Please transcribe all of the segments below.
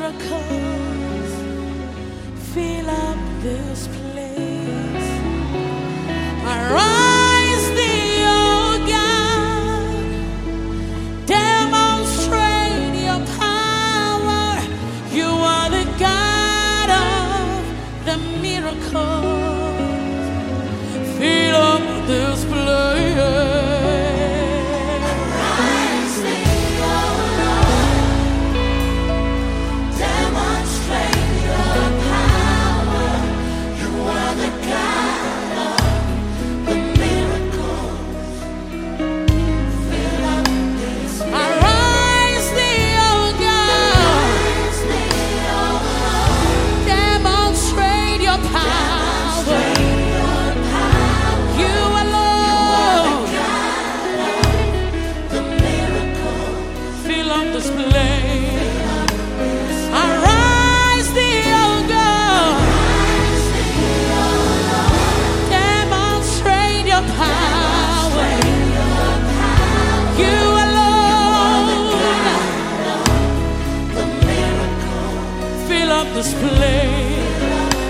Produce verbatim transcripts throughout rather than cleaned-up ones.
miracles fill up this place. Arise thee, O God, demonstrate your power. You are the God of the miracles. Fill up this place. This place,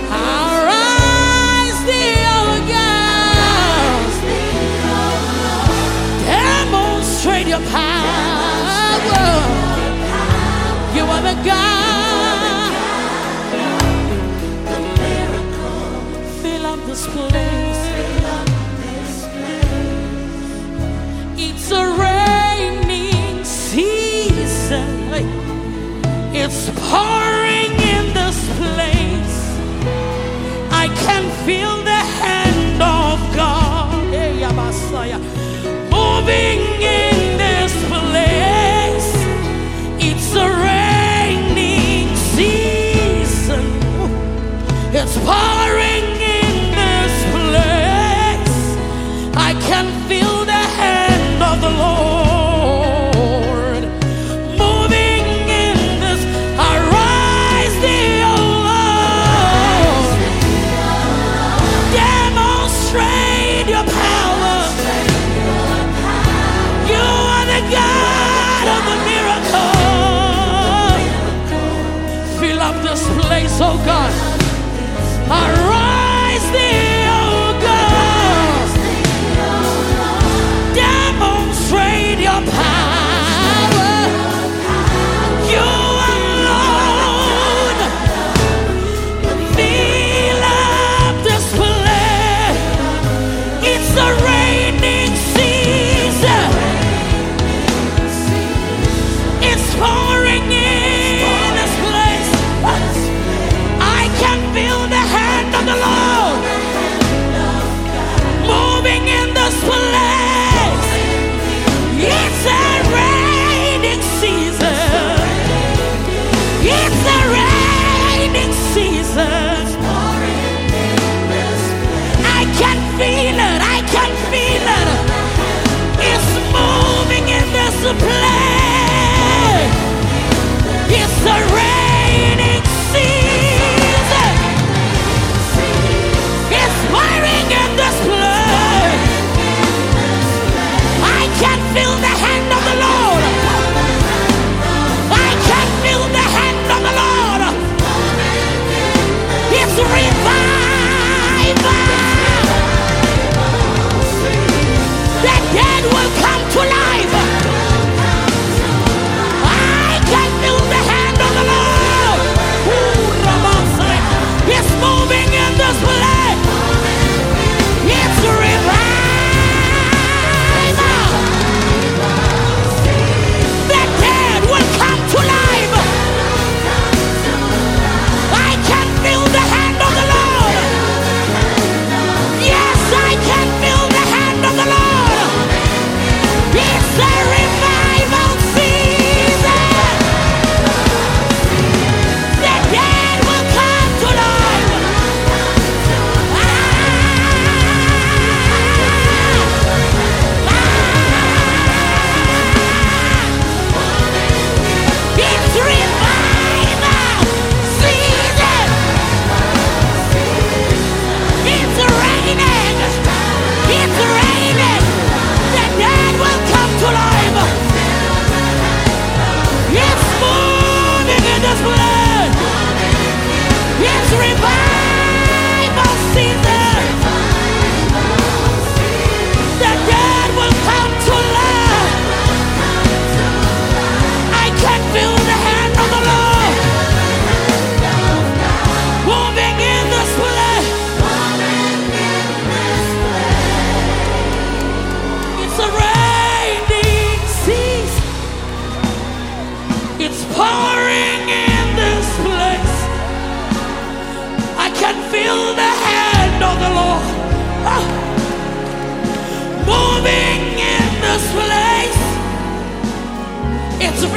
arise thee, O God, demonstrate your power. You are the God. Fill up this place. It's a raining season. It's pouring in this place. I can feel the hand of God, hey, Messiah, moving in this place. It's a raining season. It's pouring in this place. I can feel the hand of the Lord. This place, oh God, arise thee, oh God, demonstrate your power. You alone fill up this place. It's a raining season. It's pouring in.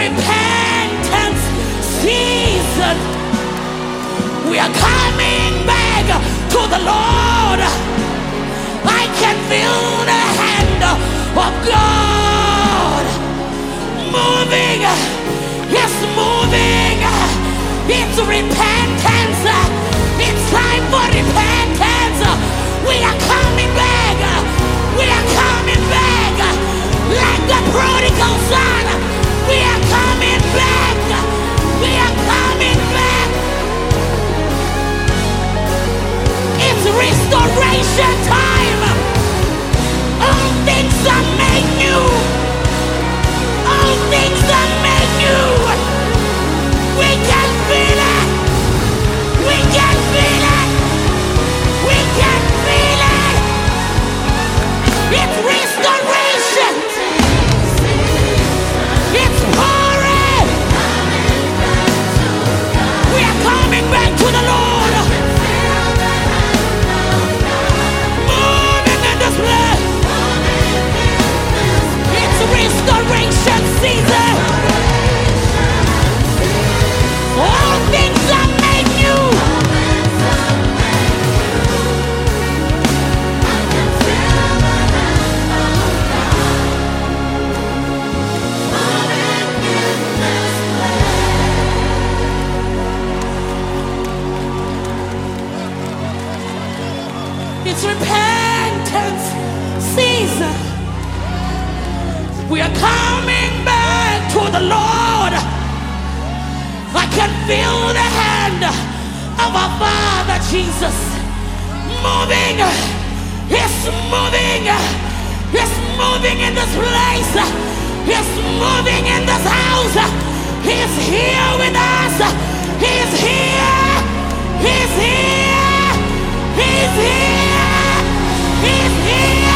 repentance season. We are coming back to the Lord. I can feel the hand of God moving. It's moving. It's repentance. It's time for repentance. We are coming back. We are coming back. Like the prodigal son. We are coming back. We are coming back. It's restoration time. All things are made new. All things are made new. We can feel it. We can feel it. We can feel it. It's restoration. It's pouring. We are coming back to the Lord. Moving in this place. It's restoration season. All things are made new. It's repentance season. We are coming back to the Lord. I can feel the hand of our Father Jesus moving. He's moving. He's moving in this place. He's moving in this house. He's here with us. He's here. He's here. He's here. He's here.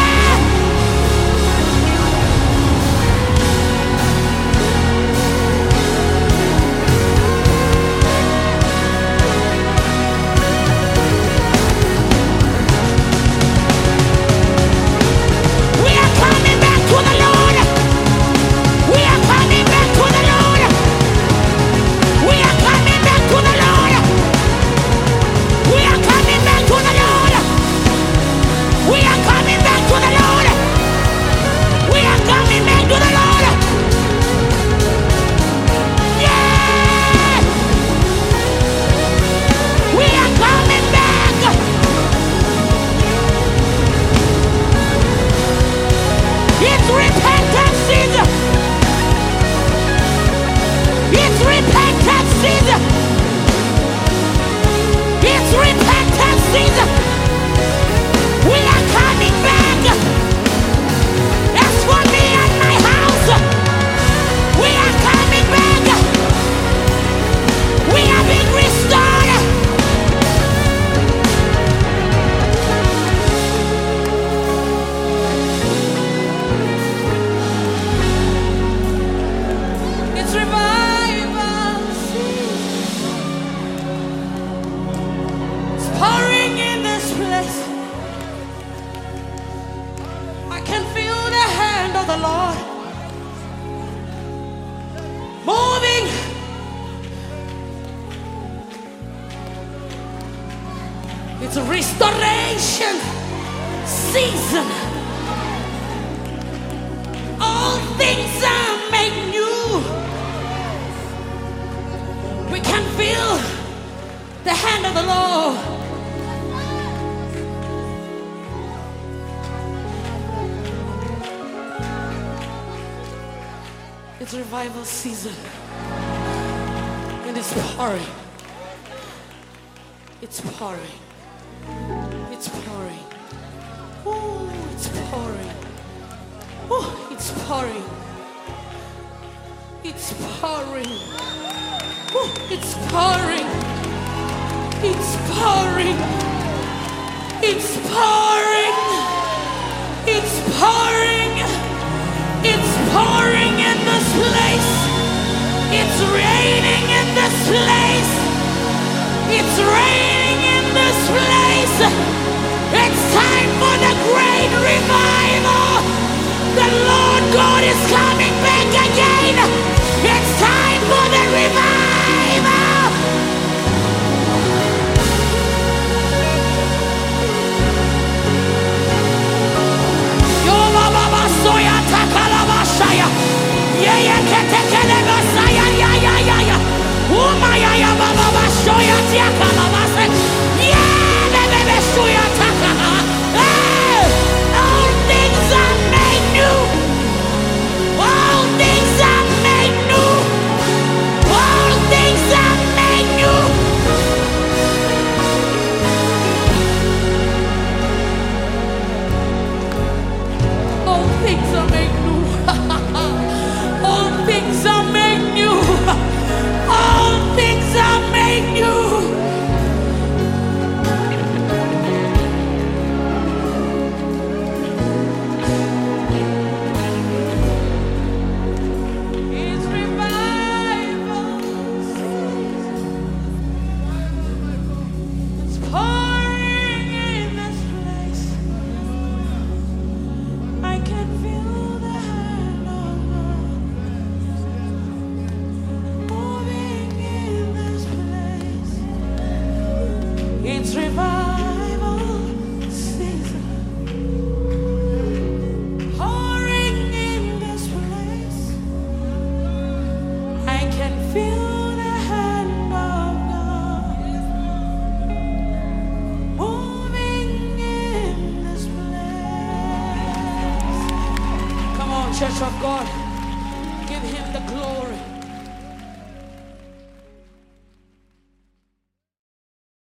It's a restoration season. All things are made new. We can feel the hand of the Lord. It's revival season. And it's pouring. It's pouring. It's pouring. Oh, it's pouring. Oh, it's pouring. It's pouring. Oh, it's pouring. It's pouring. It's pouring. It's pouring. It's pouring in this place. It's raining in this place. It's raining in this place. It's time for the great revival. The Lord God is coming back again. It's time. things are made new. All things are made new. All things are made new. It's revival season. It's pouring in this place. I can feel the hand of God moving in this place. It's revival season. Pouring in this place. I can feel the hand of God moving in this place. Come on, Church of God, give him the glory.